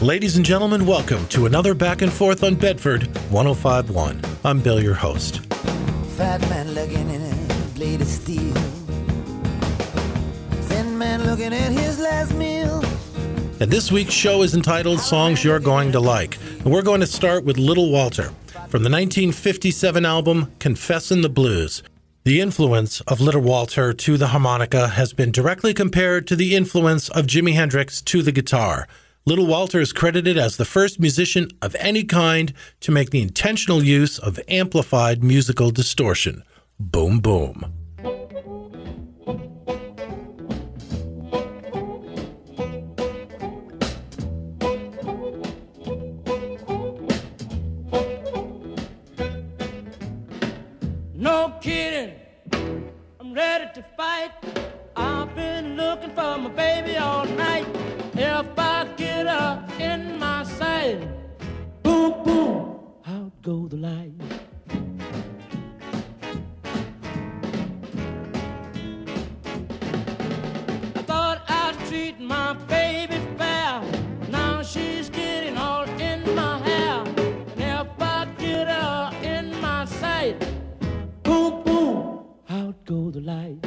Ladies and gentlemen, welcome to another Back and Forth on Bedford 105.1. I'm Bill, your host. Fat man looking at a blade of steel. Thin man looking at his last meal. And this week's show is entitled Songs You're Going to Like. And we're going to start with Little Walter from the 1957 album Confessin' the Blues. The influence of Little Walter to the harmonica has been directly compared to the influence of Jimi Hendrix to the guitar. Little Walter is credited as the first musician of any kind to make the intentional use of amplified musical distortion. Boom, boom. No kidding, I'm ready to fight. I've been looking for my baby all night. If I get her in my sight, boom, boom, out go the light. I thought I'd treat my baby fair. Now she's getting all in my hair. And if I get her in my sight, boom, boom, out go the light.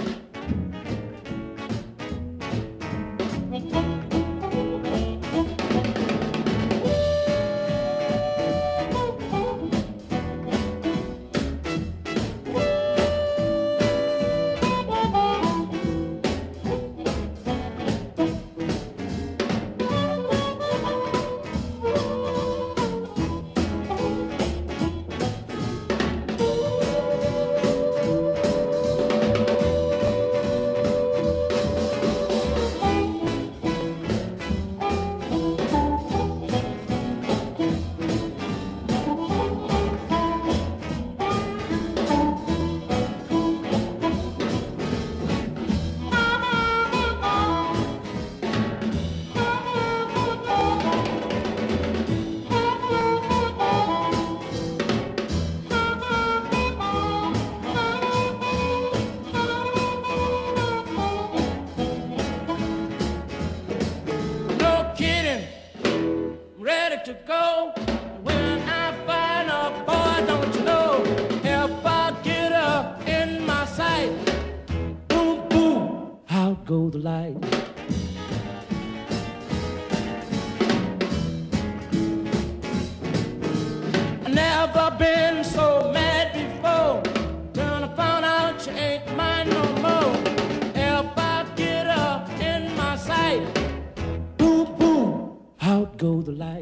To go when I find a boy, don't you know? If I get her in my sight, boom, boom, out go the light. I never been so mad before. Till I found out she ain't mine no more. If I get her in my sight, boom, boom, out go the light.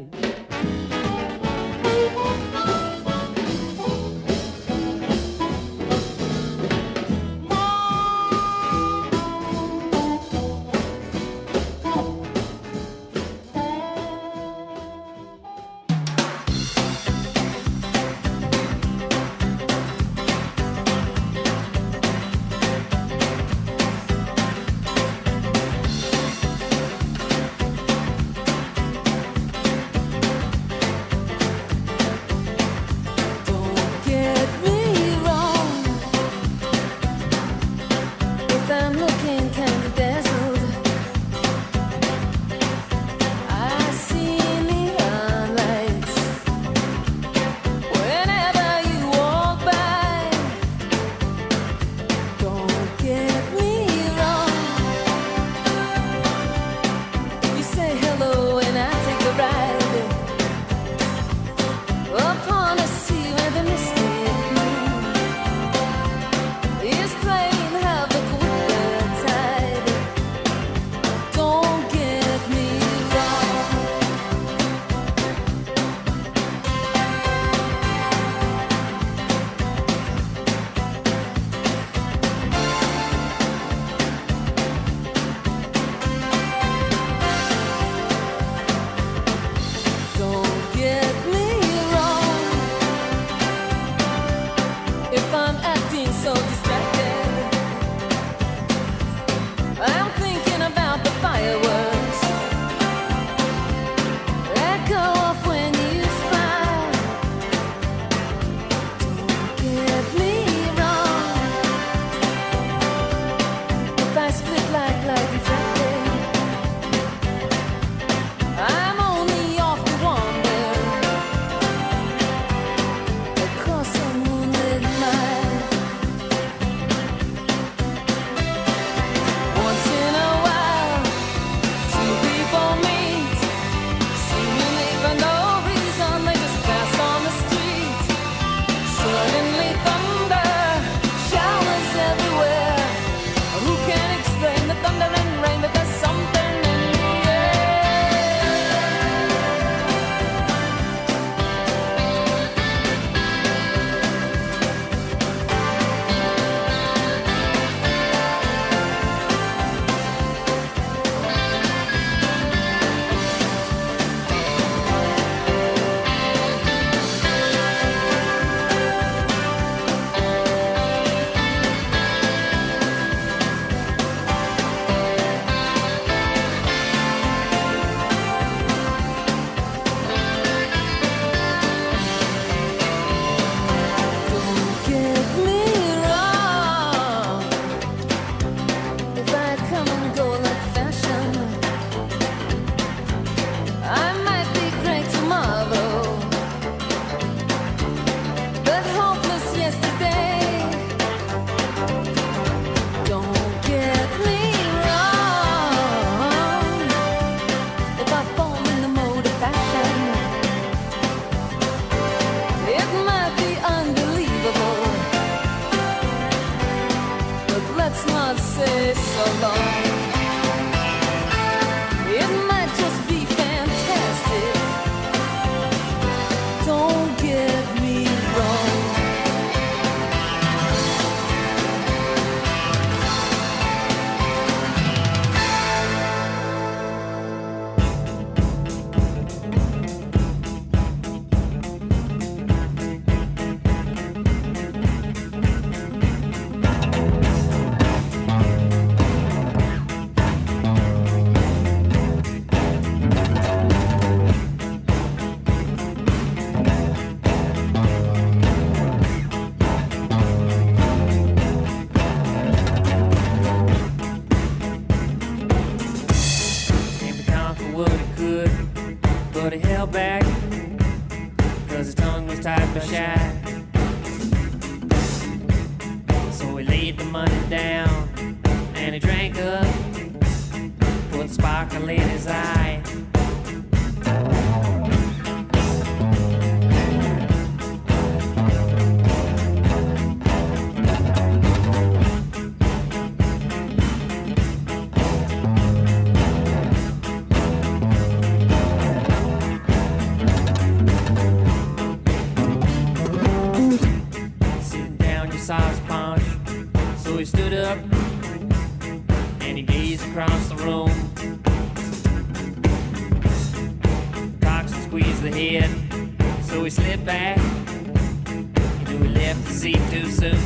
But he held back, cause his tongue was tied but shy. So he laid the money down, and he drank up, put sparkle in his eye. Saw his paunch, so he stood up and he gazed across the room. Coxswain squeezed the head, so he slipped back. He knew he left the seat too soon.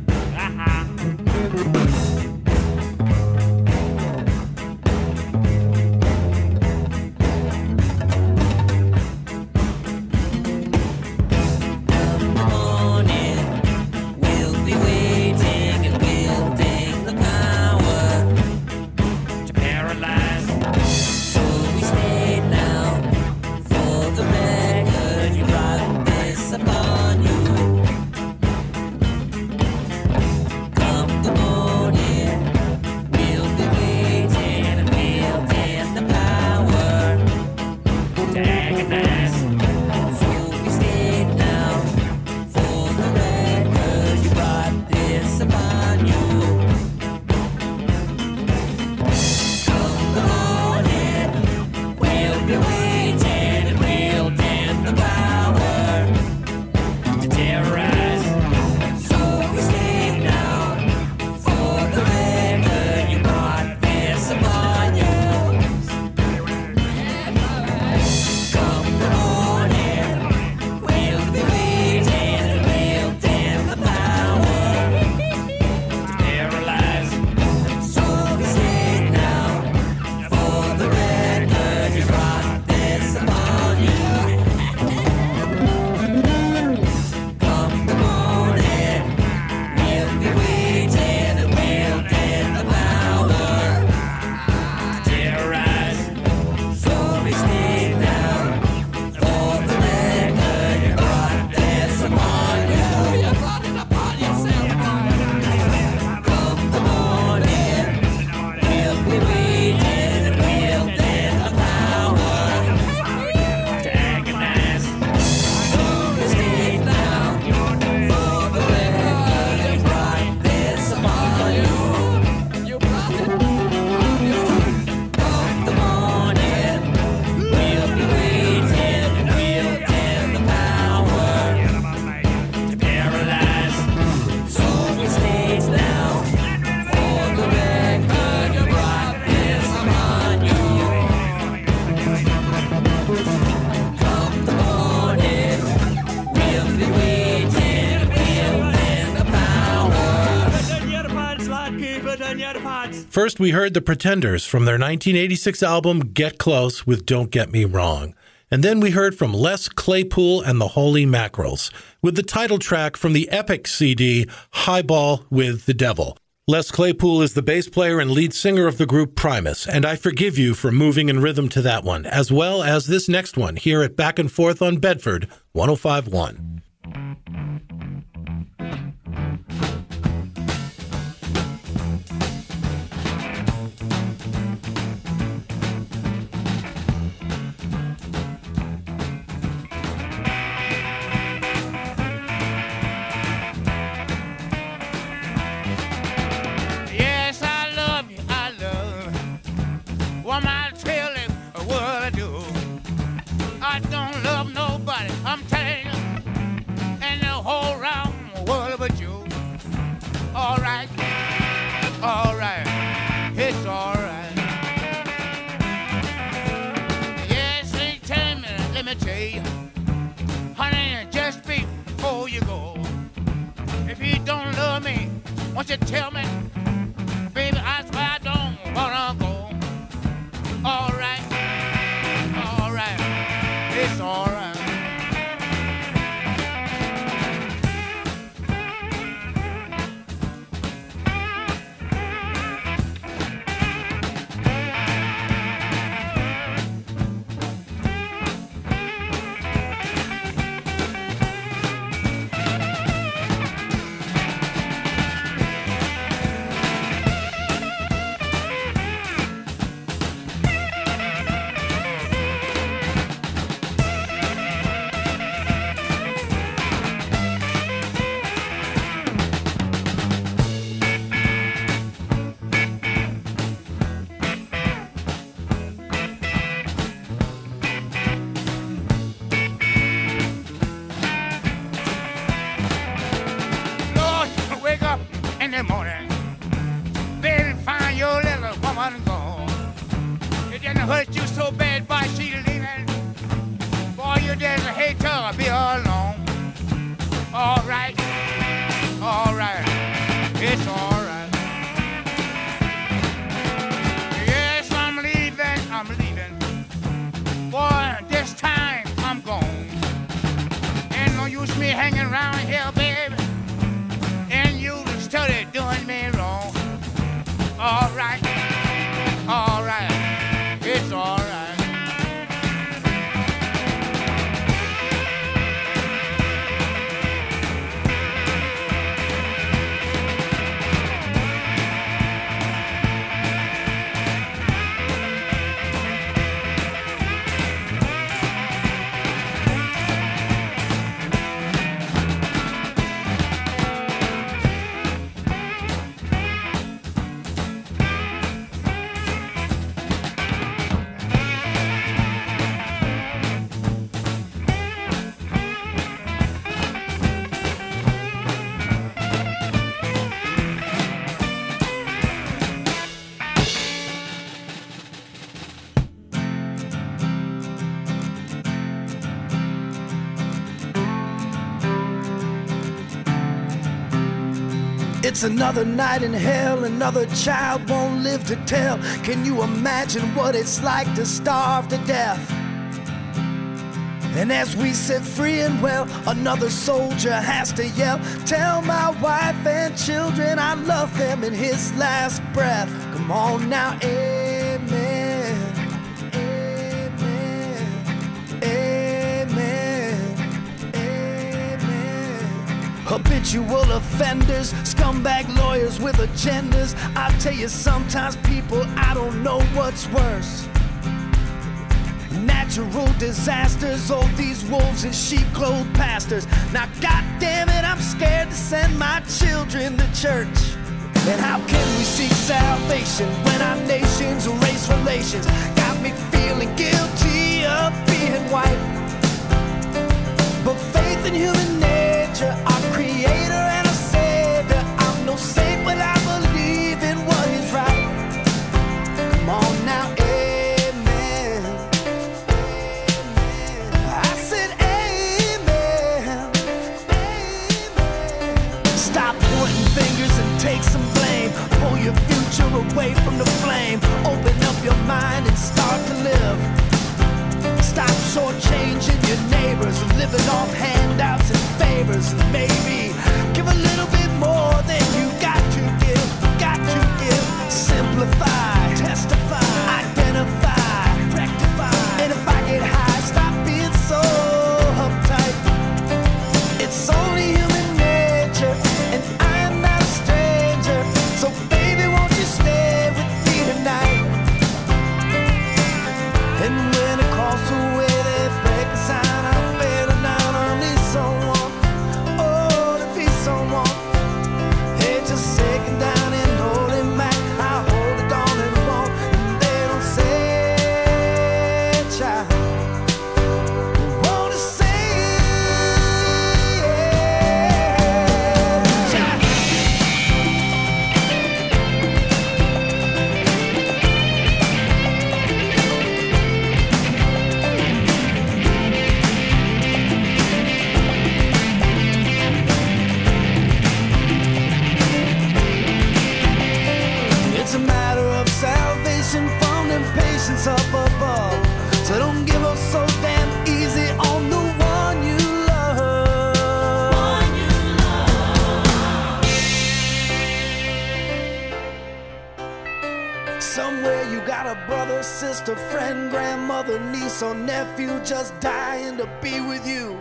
First, we heard the Pretenders from their 1986 album Get Close with Don't Get Me Wrong. And then we heard from Les Claypool and the Holy Mackerels with the title track from the epic CD Highball with the Devil. Les Claypool is the bass player and lead singer of the group Primus, and I forgive you for moving in rhythm to that one, as well as this next one here at Back and Forth on Bedford 105.1. I'm telling you, and the whole round world but you. All right, it's all right. Yes, they tell me, let me tell you, honey, just speak before you go. If you don't love me, won't you tell me, baby, I swear I don't wanna go. All right, it's all right. done hurt you so bad, boy, she leaving. Boy, you didn't hate her, be alone. All right, it's all right. Yes, I'm leaving. Boy, this time I'm gone. Ain't no use me hanging around here, baby. And you started doing me wrong. All right, it's all right. It's another night in hell, another child won't live to tell. Can you imagine what it's like to starve to death? And as we sit free and well, another soldier has to yell, tell my wife and children I love them in his last breath. Come on now, amen, amen, amen, amen. Habitual offenders, scumbag lawyers with agendas. I'll tell you, sometimes people, I don't know what's worse. Natural disasters, oh these wolves in sheep-clothed pastors. Now goddamn it, I'm scared to send my children to church. And how can we seek salvation when our nation's race relations got me feeling guilty of being white? But faith in human nature, our creator and our savior, I'm no saint when I believe in what is right. Come on now, take some blame, pull your future away from the flame. Open up your mind and start to live. Stop shortchanging your neighbors and living off handouts and favors. And maybe give a little bit more than you got to give. Got to give. Simplify, testify, identify, rectify. And if I get high, stop being so uptight. It's only human nature, and I'm not a stranger. So baby, won't you stay with me tonight? And when across the way they break a sign, I'm better down. I need someone, oh, to be someone. Hey, just shaking down and holding back. I hold it on and won't, and they don't say, child. Up above, so don't give up so damn easy on the one you love. Somewhere you got a brother, sister, friend, grandmother, niece, or nephew just dying to be with you.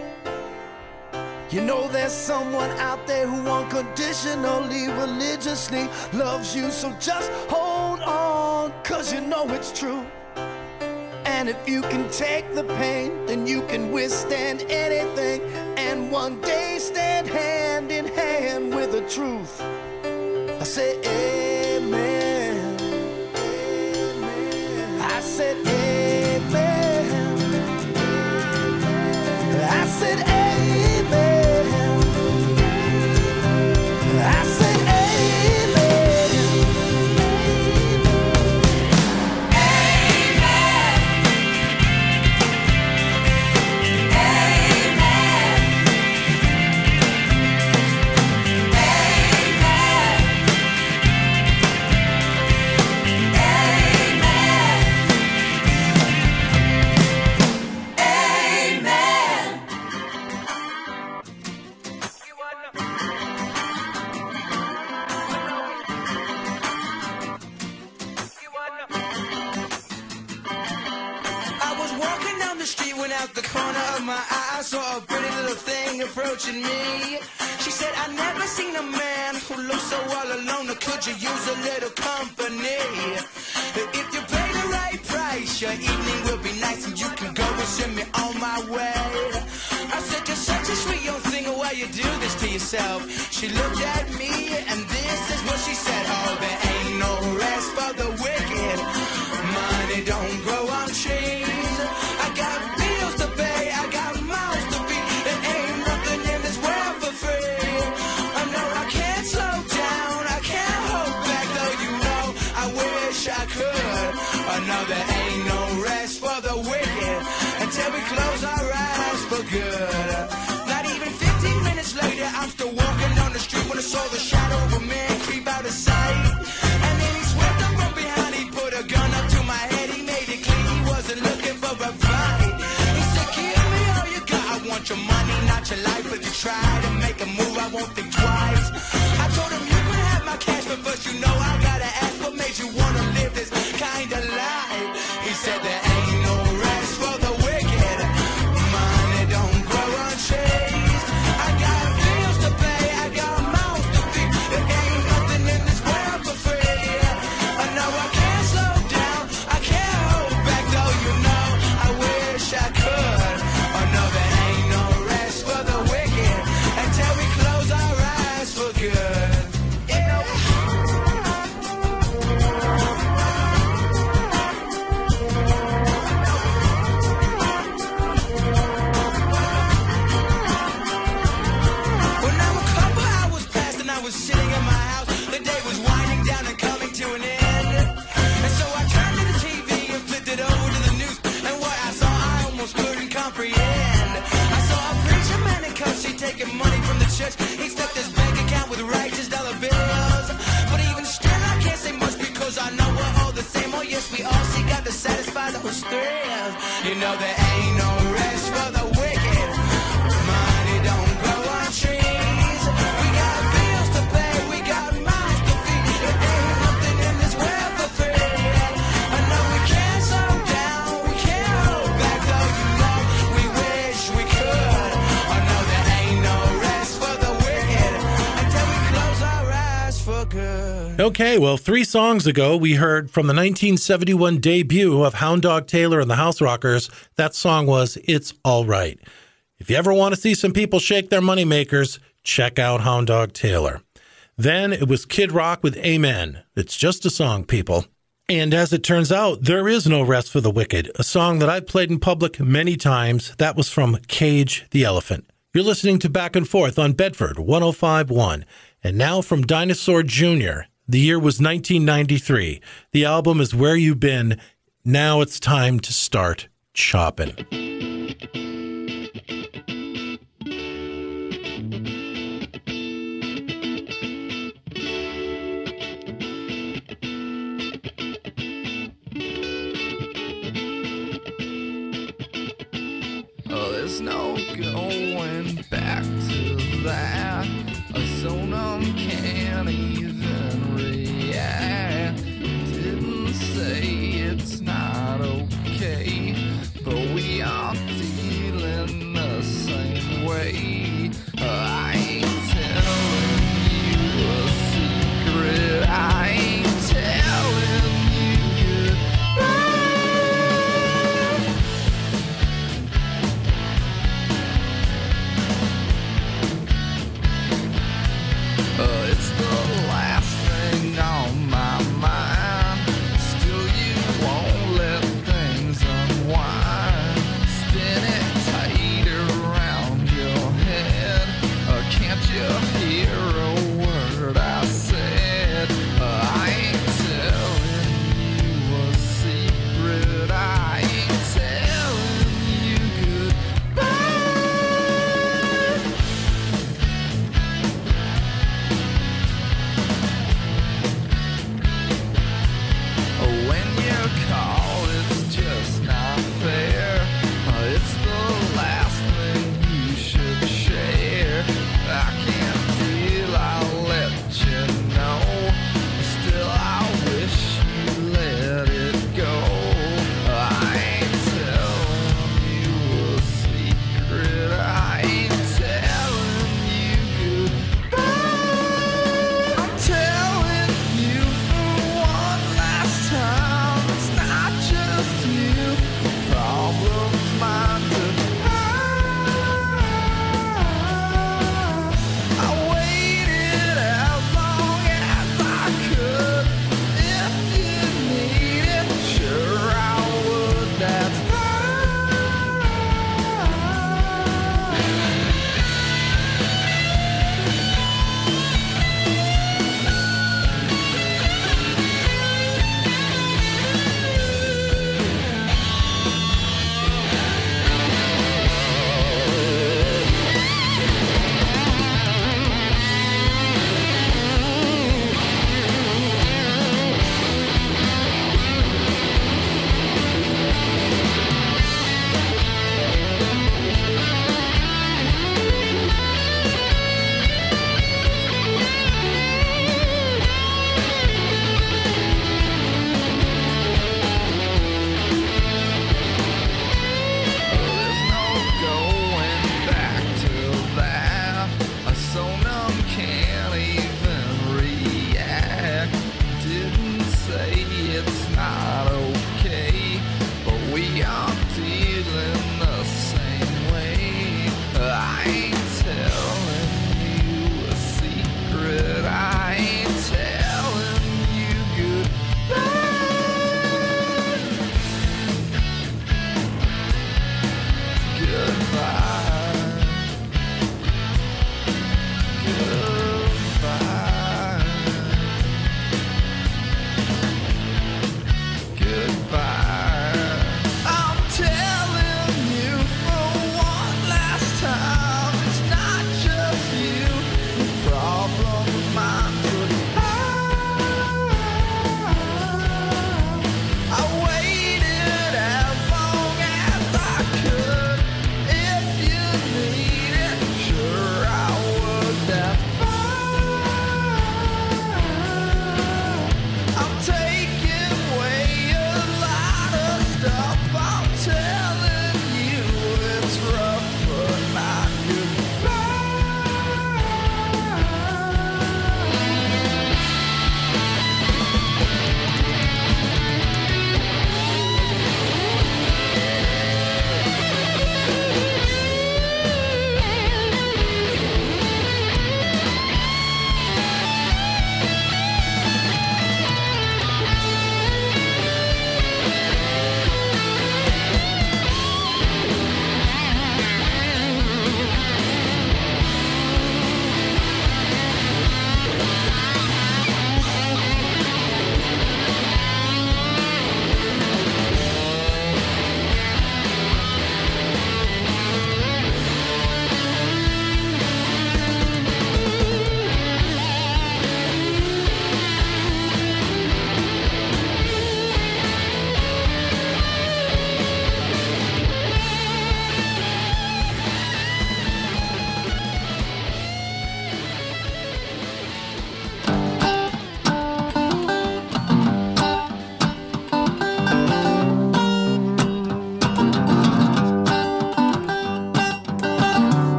You know there's someone out there who unconditionally, religiously loves you. So just hold on, cause you know it's true. And if you can take the pain, then you can withstand anything. And one day stand hand in hand with the truth. I say amen, amen. I said amen, I said amen. Amen. out the corner of my eye, I saw a pretty little thing approaching me. She said, I never seen a man who looks so all alone. Could you use a little company? If you pay the right price, your evening will be nice, and you can go and send me on my way. I said, you're such a sweet young thing, why you do this to yourself? She looked at me, and this is what she said. Oh, there ain't no rest for the wicked. Money don't grow on trees. I got bills to pay, I got mouths to feed. There ain't nothing in this world for free. I know I can't slow down, I can't hold back, though you know I wish I could. I know there ain't no rest for the wicked until we close our eyes for good. Not even 15 minutes later, I'm still walking down the street when I saw the shadow of a man creep out of sight. And then he swept up from behind, he put a gun up to my head, he made it clear he wasn't looking for a fight. He said, give me all you got, I want your money, not your life. If you try to make a move, I won't think twice. I told him you can have my cash, but first you know I gotta ask, what made you wanna live this kind of life? He said there ain't no rest for the wicked. Money don't grow on trees. I got bills to pay, I got mouths to feed. There ain't nothing in this world for free. I know I can't slow down, I can't hold back, though you know I wish I could. I know there ain't no rest for the wicked until we close our eyes for good. Yeah. Well, now a couple hours passed and I was sitting in my house. The day was winding down and coming to an end. And so I turned to the TV and flipped it over to the news. And what I saw, I almost couldn't comprehend. I saw a preacher man in cuffs, he taking money from the church. He stuffed his bank account with righteous dollar bills. But even still, I can't say much because I know we're all the same. Oh yes, we all seek out to satisfy those thrills. You know there ain't no rest for the wicked. Money don't grow on trees. We got bills to pay, we got mouths to feed. There ain't nothing in this world for free. I know we can't slow down, we can't hold back, though you know we wish we could. I know there ain't no rest for the wicked until we close our eyes for good. Okay, well, 3 songs ago, we heard from the 1971 debut of Hound Dog Taylor and the House Rockers. That song was It's All Right. If you ever want to see some people shake their moneymakers, check out Hound Dog Taylor. Then it was Kid Rock with Amen. It's just a song, people. And as it turns out, there is no rest for the wicked, a song that I've played in public many times. That was from Cage the Elephant. You're listening to Back and Forth on Bedford 105.1. And now from Dinosaur Jr., the year was 1993. The album is Where You Been. Now it's time to start chopping. Oh, there's no going back to that. So numb can't even react. Didn't say it's not okay, but we are dealing the same way. I ain't telling you a secret. I ain't telling you goodbye.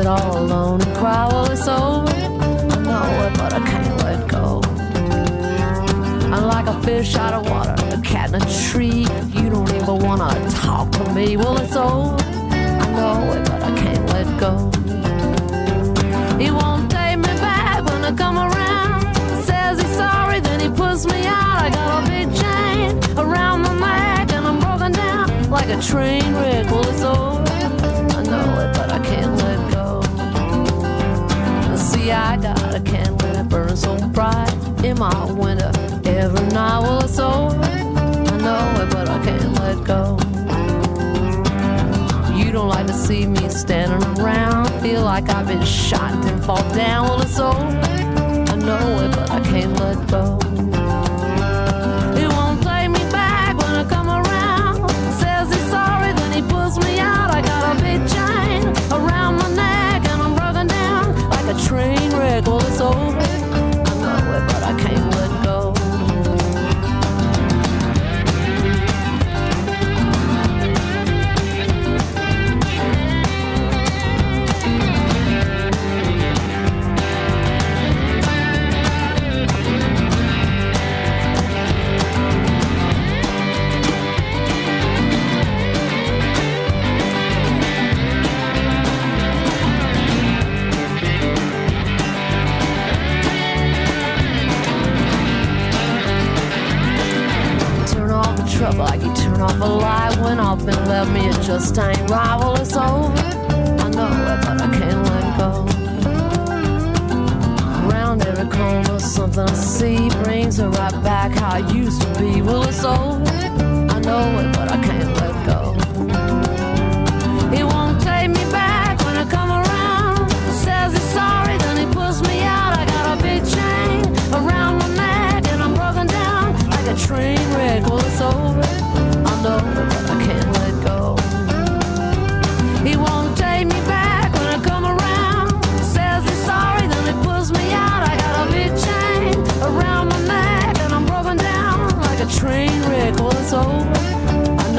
sit all alone and cry, well, it's over. I know it, but I can't let go. I'm like a fish out of water, a cat in a tree. You don't even wanna talk to me, well, it's over. I know it, but I can't let go. He won't take me back when I come around. Says he's sorry, then he puts me out. I got a big chain around my neck and I'm broken down like a train wreck. Well, it's over. I know it, but I can't let go. See, I got a candle that burns so bright in my window every night. Well, it's over. I know it, but I can't let go. You don't like to see me standing around. Feel like I've been shot and then fall down. Well, it's over. I know it, but I can't let go. He won't take me back when I come around. Says he's sorry, then he pulls me out. I got a big chain around my neck and I'm broken down like a train wreck. Well, it's over. I know it, but I can't let go. Like you turn off a light when I've been left me, it just ain't right. Well, it's over. I know it, but I can't let go. Around every corner, something I see brings her right back how I used to be. Well, it's over. I know it, but I can't let go. He won't take me back when I come around. Says he's sorry, then he pulls me out. I got a big chain around my neck and I'm broken down like a train wreck. Well, it's over. I know it, but I can't let go. He won't take me back when I come around. Says he's sorry, then he pulls me out. I got a big chain around my neck and I'm broken down like a train wreck. Well, it's over. I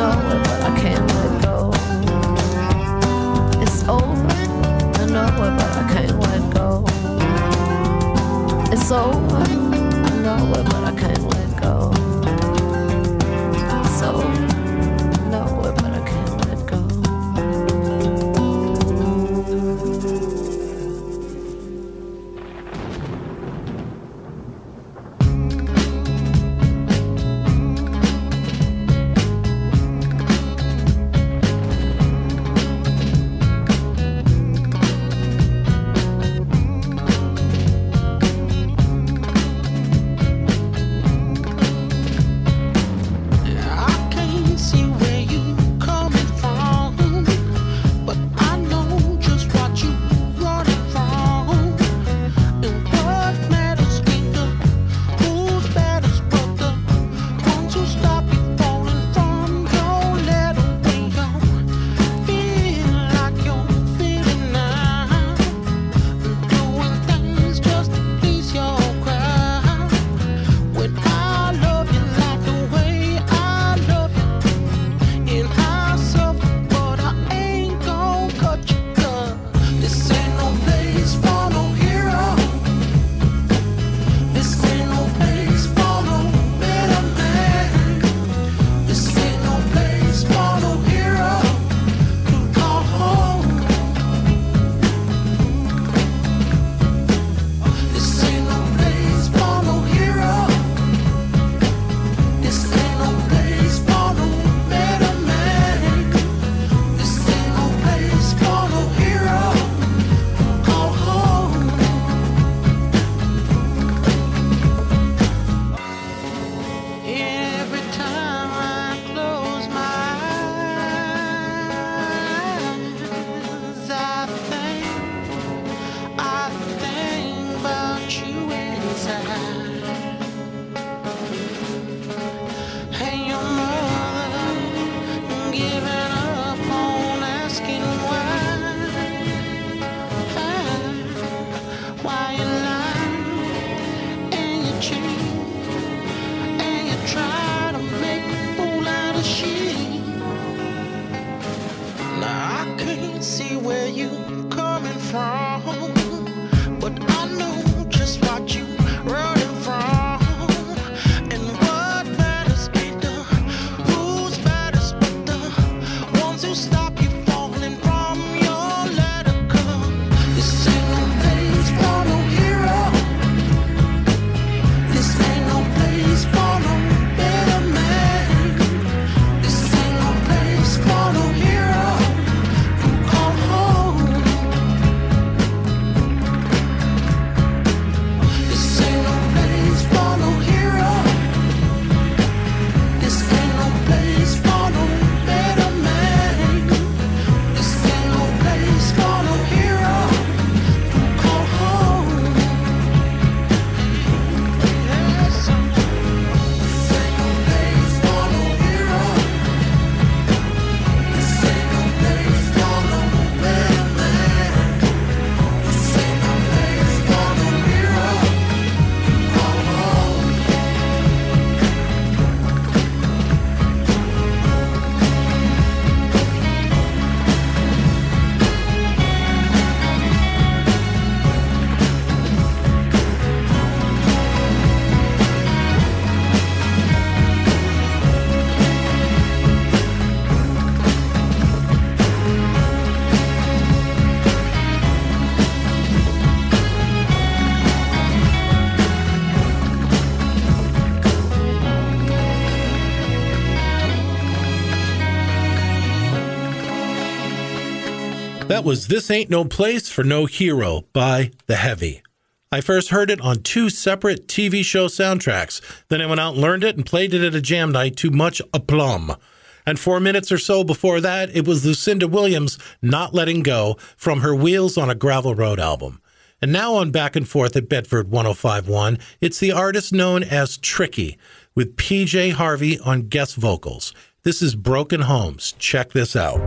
That was This Ain't No Place for No Hero by The Heavy. I first heard it on 2 separate TV show soundtracks. Then I went out and learned it and played it at a jam night to much aplomb. And 4 minutes or so before that, it was Lucinda Williams' Not Letting Go from her Wheels on a Gravel Road album. And now on Back and Forth at Bedford 105.1, it's the artist known as Tricky, with PJ Harvey on guest vocals. This is Broken Homes. Check this out.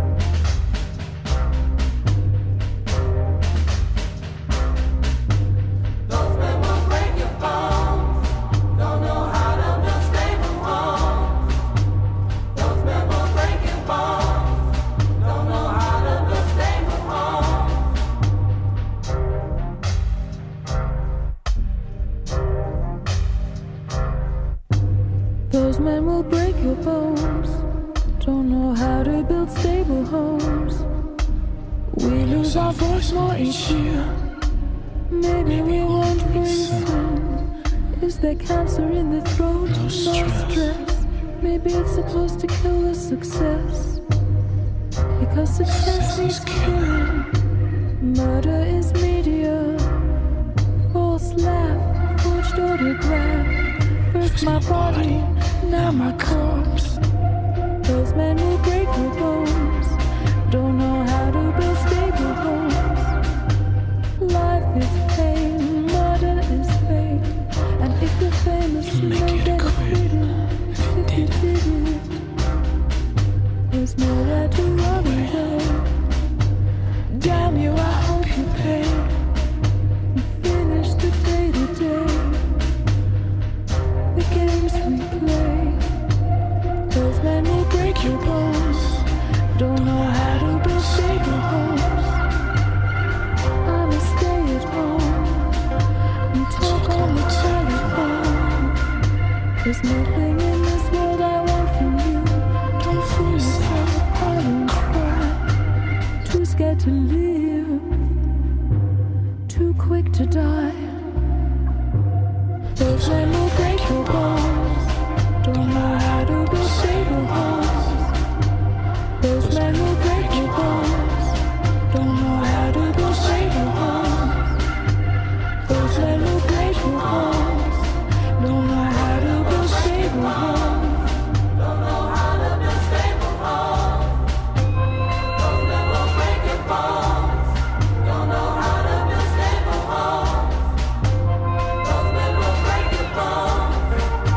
Those men will break your bones. Don't know how to build stable homes. We lose our voice more each year. Maybe we won't bring soon. Is there cancer in the throat? No stress. Maybe it's supposed to kill the success. Because success is killing. Murder is media. False laugh, forged autograph. First my body, now my corpse. Those men will break your bones. Don't know how to build stable homes. Life is pain, murder is fate. And if you're famous, you may get acquitted. If you did it, there's nowhere to run away. Damn you, I hope you pay. You finish the day to day. The games we play. Those men will break your bones. Don't know how to build stable homes. I'ma stay at home and talk on the telephone. There's nothing in this world I want from you. Don't fool yourself, I won't cry. Too scared to live, too quick to die. Those men will break your bones. Don't know how to build stable homes. Those men will break your bones. Don't know how to build stable homes. Those men will break your bones. Don't know how to build stable homes. Don't know how to build stable homes. Those men will break your bones. Don't know how to build stable homes. Those men will break your bones.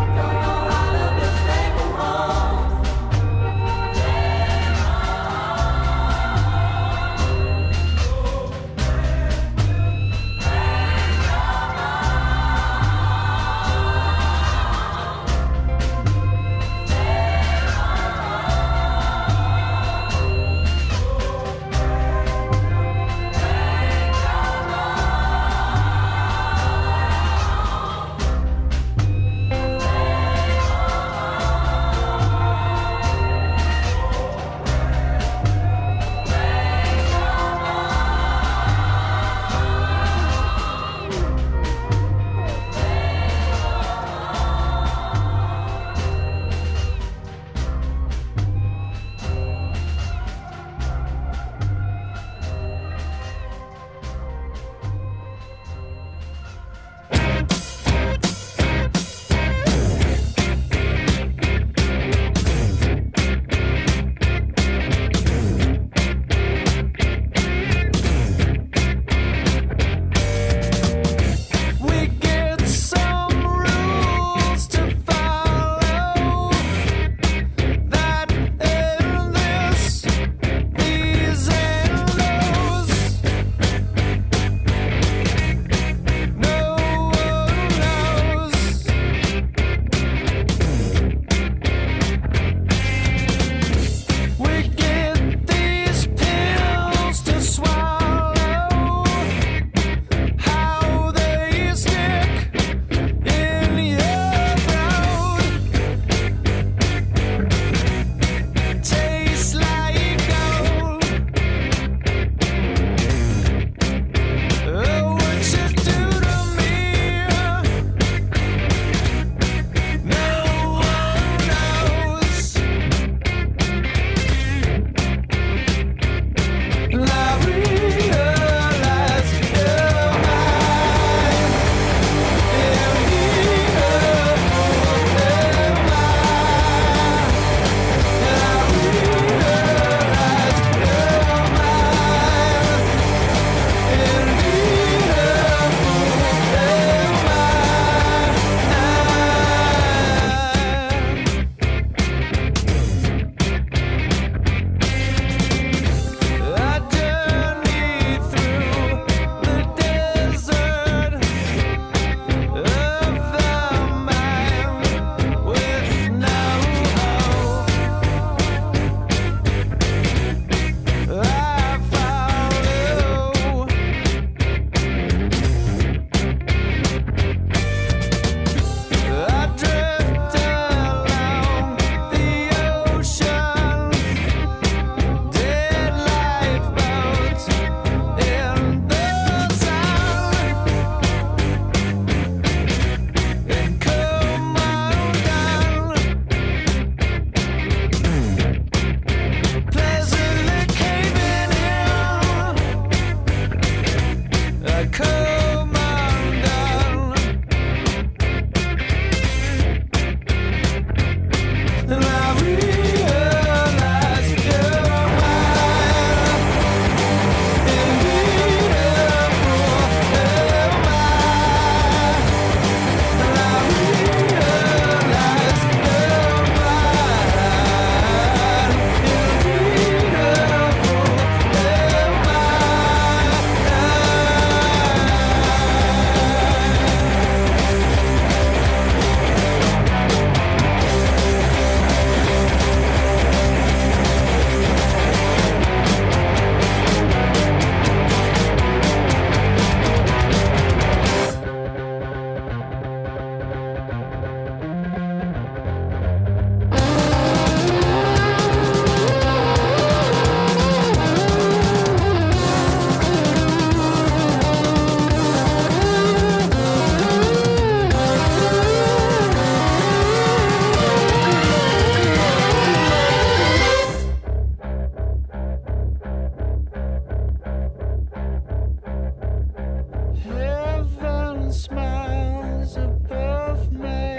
smiles above me.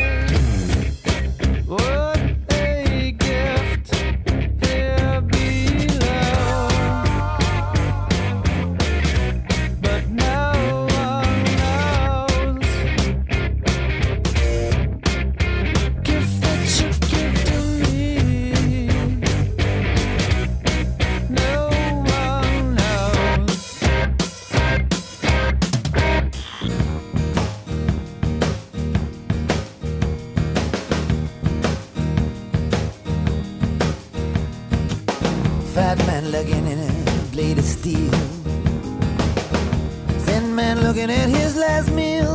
What a gift here below. But no one knows. Gift that you give to me. No one knows. Fat man looking in a blade of steel. Thin man looking at his last meal.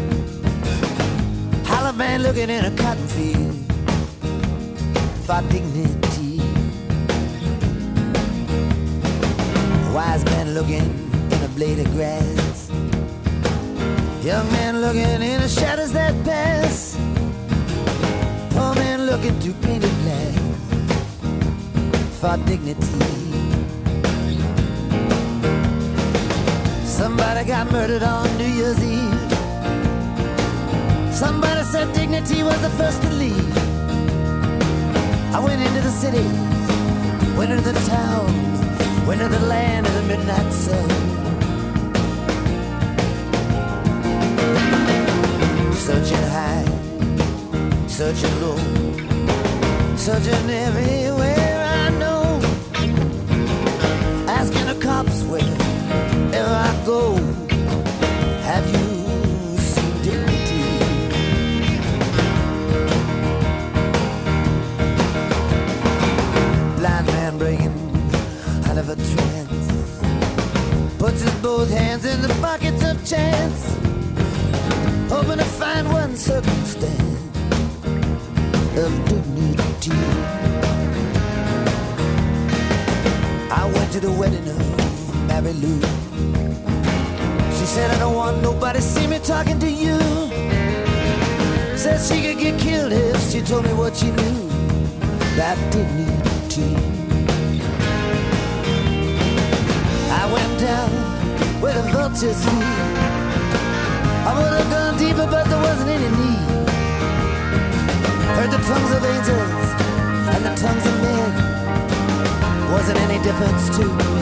Hollow man looking in a cotton field. For dignity. Wise man looking in a blade of grass. Young man looking in the shadows that pass. Poor man looking through painted glass. For dignity. Somebody got murdered on New Year's Eve. Somebody said dignity was the first to leave. I went into the city, went into the town, went into the land of the midnight sun. Searching high, searching low, searching everywhere I know. Asking the cops wherever I go, have you seen dignity? Blind man breaking out of a trance, puts his both hands in the pockets of chance, hoping to find one circumstance of dignity. I went to the wedding of Mary Lou. She said, I don't want nobody see me talking to you. Said she could get killed if she told me what she knew about dignity. I went down where the vultures feed. I would have gone deeper, but there wasn't any need. Heard the tongues of angels and the tongues of men. Wasn't any difference to me.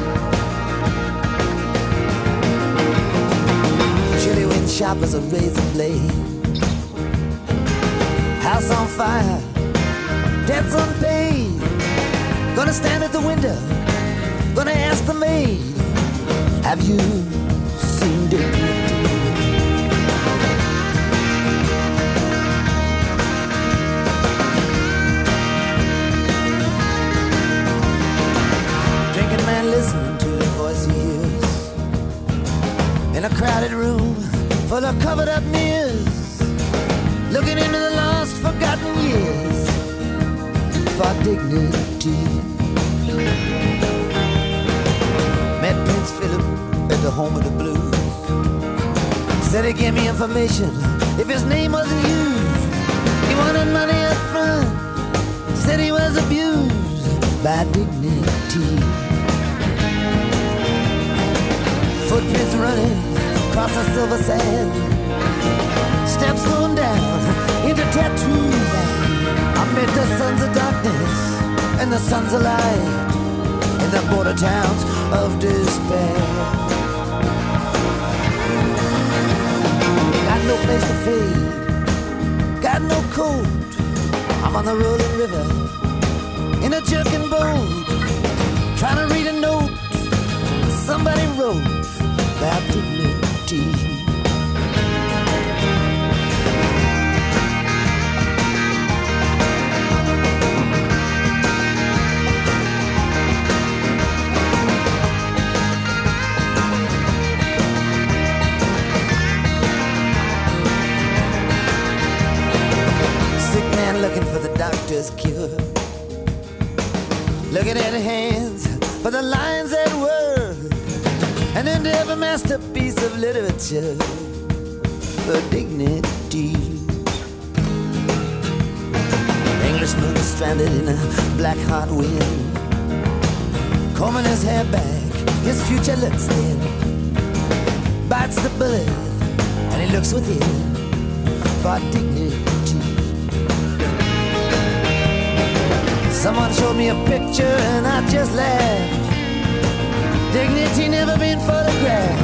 Chilly wind sharp as a razor blade. House on fire, debts unpaid. Gonna stand at the window, gonna ask the maid, have you seen dignity? Listening to the voice he hears in a crowded room full of covered up mirrors, looking into the lost forgotten years for dignity. Met Prince Philip at the home of the blues. Said he gave me information if his name wasn't used. He wanted money up front. Said he was abused by dignity. Footprints running across the silver sand, steps going down into tattoo land. I met the sons of darkness and the sons of light in the border towns of despair. Got no place to fade, got no coat. I'm on the rolling river in a jerking boat, trying to read a note somebody wrote about dignity. Sick man looking for the doctor's cure, looking at hands for the lines that were, and into every masterpiece of literature for dignity. Englishman stranded in a black hot wind, combing his hair back, his future looks thin, bites the bullet looks within for dignity. Someone showed me a picture and I just laughed. Dignity never been photographed.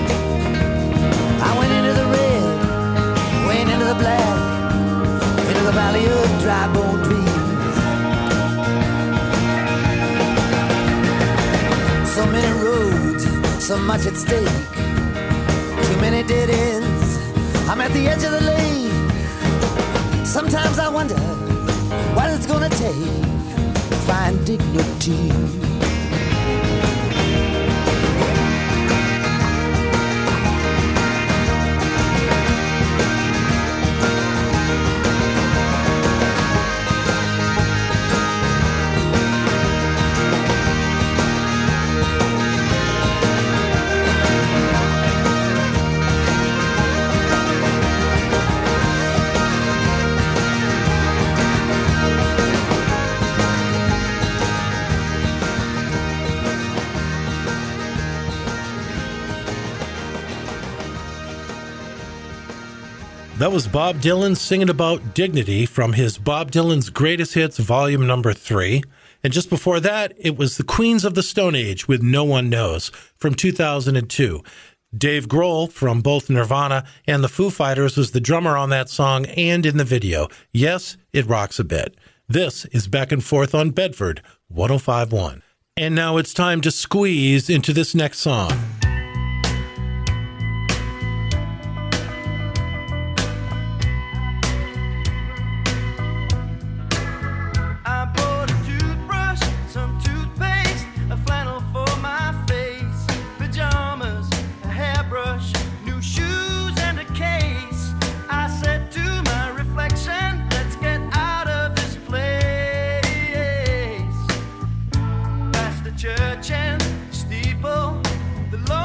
I went into the red, went into the black, into the valley of dry bone dreams. So many roads, so much at stake, too many dead ends. I'm at the edge of the lake. Sometimes I wonder what it's gonna take to find dignity. That was Bob Dylan singing about dignity from his Bob Dylan's Greatest Hits, volume number 3. And just before that, it was the Queens of the Stone Age with No One Knows from 2002. Dave Grohl from both Nirvana and the Foo Fighters was the drummer on that song and in the video. Yes, it rocks a bit. This is Back and Forth on Bedford 105.1. And now it's time to squeeze into this next song. Church and steeple, the Lord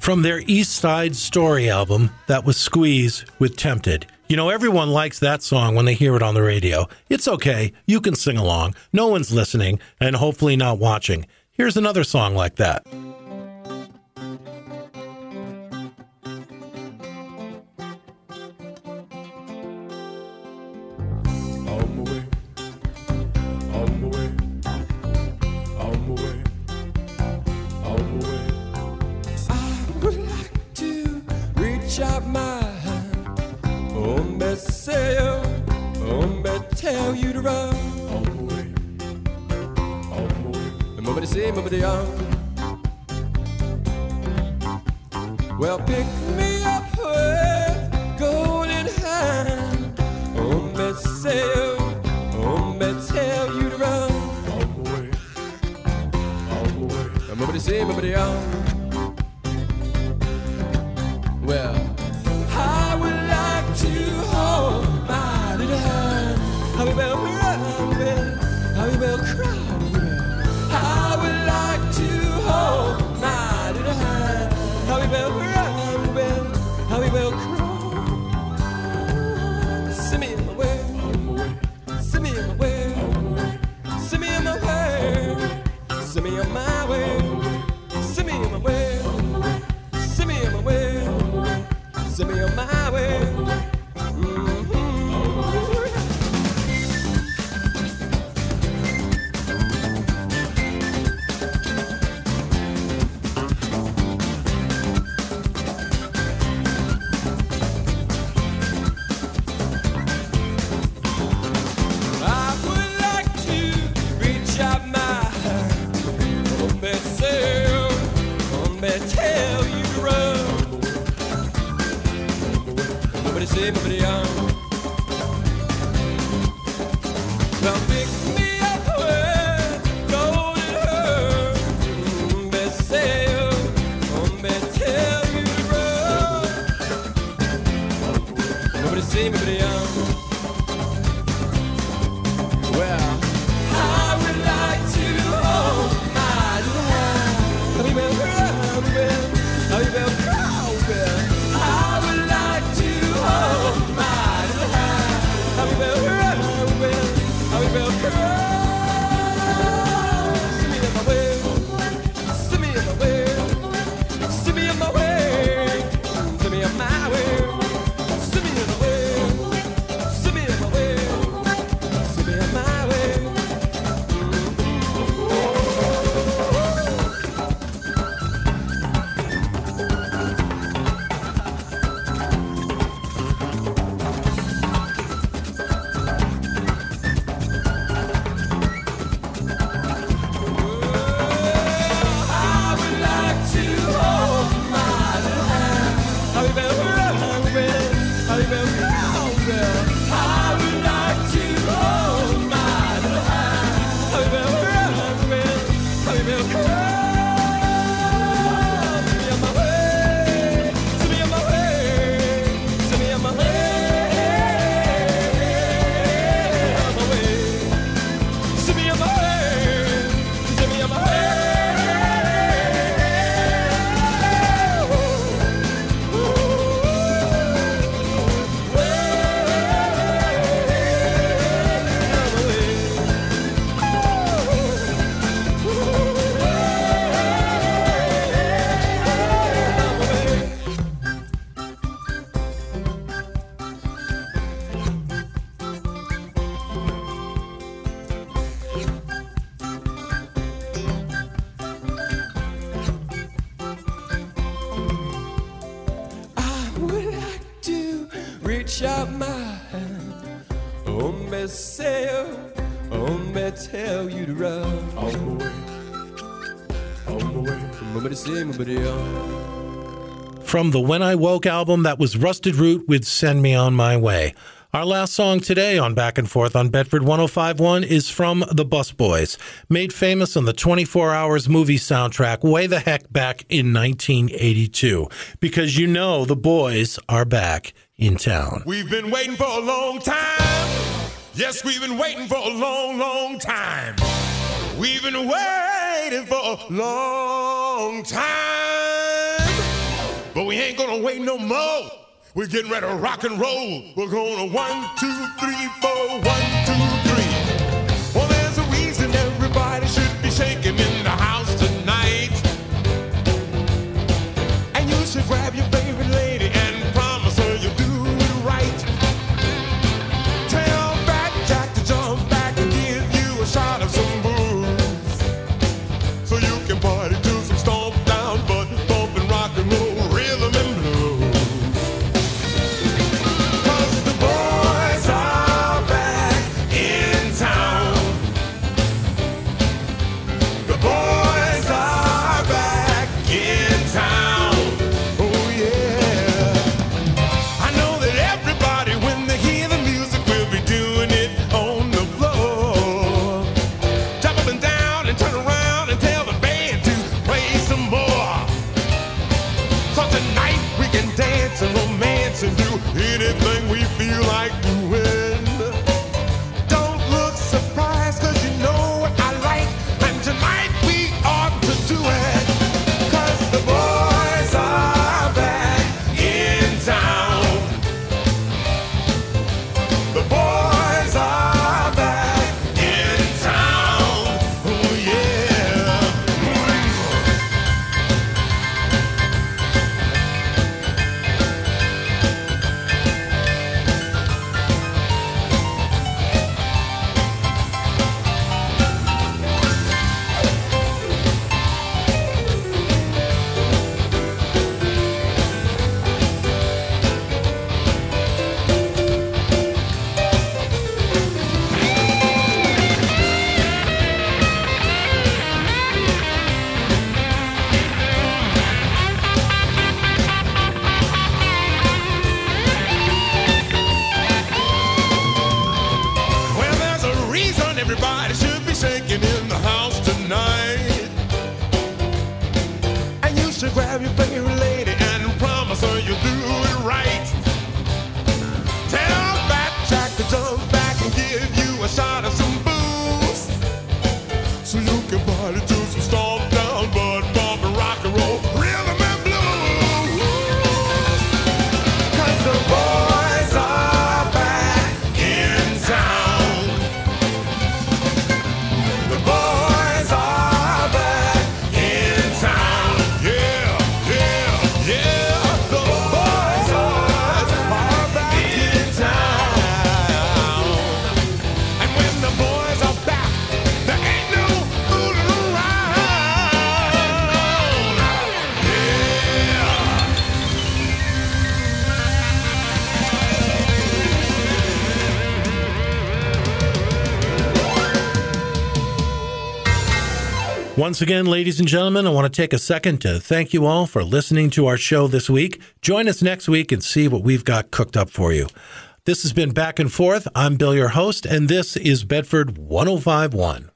From their East Side Story album, that was Squeeze with Tempted. You know, everyone likes that song when they hear it on the radio. It's okay. You can sing along. No one's listening and hopefully not watching. Here's another song like that. Tell you to run all the way. And nobody say, nobody on. Well, pick me up with golden hand. Me say, me tell you to run all the way. And nobody say, nobody on. Well, I would like to hold my little hand. How we will run, how we will cry. I would like to hold my little hand. How we will run, how we will cry. Send me in my way, send me in my way, send me in my way, send me on my way, send me in my way, send me in my way, send me on my way. Well, pick me up with golden hair. Me tell you to run. Nobody see me, but well, I would like to hold my little hand. How you will run, how you will crawl, I would like to hold my little hand. How you will run, how you will crawl. See me in my way, see me in my way, see me in my way, see me in my way, see me in my way, see me in my way, see me in my way. Reach out my hand, me say, me tell you to run. On the way, nobody say, nobody on. From the When I Woke album, that was Rusted Root with Send Me On My Way. Our last song today on Back and Forth on Bedford 105.1 is from the Busboys, made famous on the 24 Hours movie soundtrack way the heck back in 1982. Because you know the boys are back in town. We've been waiting for a long time. Yes, we've been waiting for a long, long time. We've been waiting for a long time. But we ain't gonna wait no more. We're getting ready to rock and roll. We're gonna 1, 2, 3, 4, 1, 2, 3. Well, there's a reason everybody should be shaking in the house tonight. And you should grab your favorite lady and promise her you'll do it right. Tell Fat Jack to jump back and give you a shot of some booze, so you can party to some stomp down, but bump and rock and roll rhythm and blues. 'Cause the boys are back in town. The boys are back in town. Oh yeah. I know that everybody, when they hear the music, will be doing it on the floor. Jump up and down and turn around and tell the band to play some more. So tonight we can dance and romance and do anything we feel like doing. Don't look surprised, 'cause you know what I like, and tonight we ought to do it. 'Cause the boys are back in town. The boys are back in town. Oh yeah. Well, there's a reason everybody should be shaking in the house tonight. And you should grab your favorite lady and promise her you'll do it right. Tell Fat Jack to jump back and give you a shot of some booze, so you can party to some stomp down, but bump and rock and roll rhythm and blues. 'Cause the boys are back in town. The boys are back in town. Yeah, yeah, yeah. The boys are back in town. And when the boys are back, there ain't no fooling around. Yeah. Once again, ladies and gentlemen, I want to take a second to thank you all for listening to our show this week. Join us next week and see what we've got cooked up for you. This has been Back and Forth. I'm Bill, your host, and this is Bedford 105.1.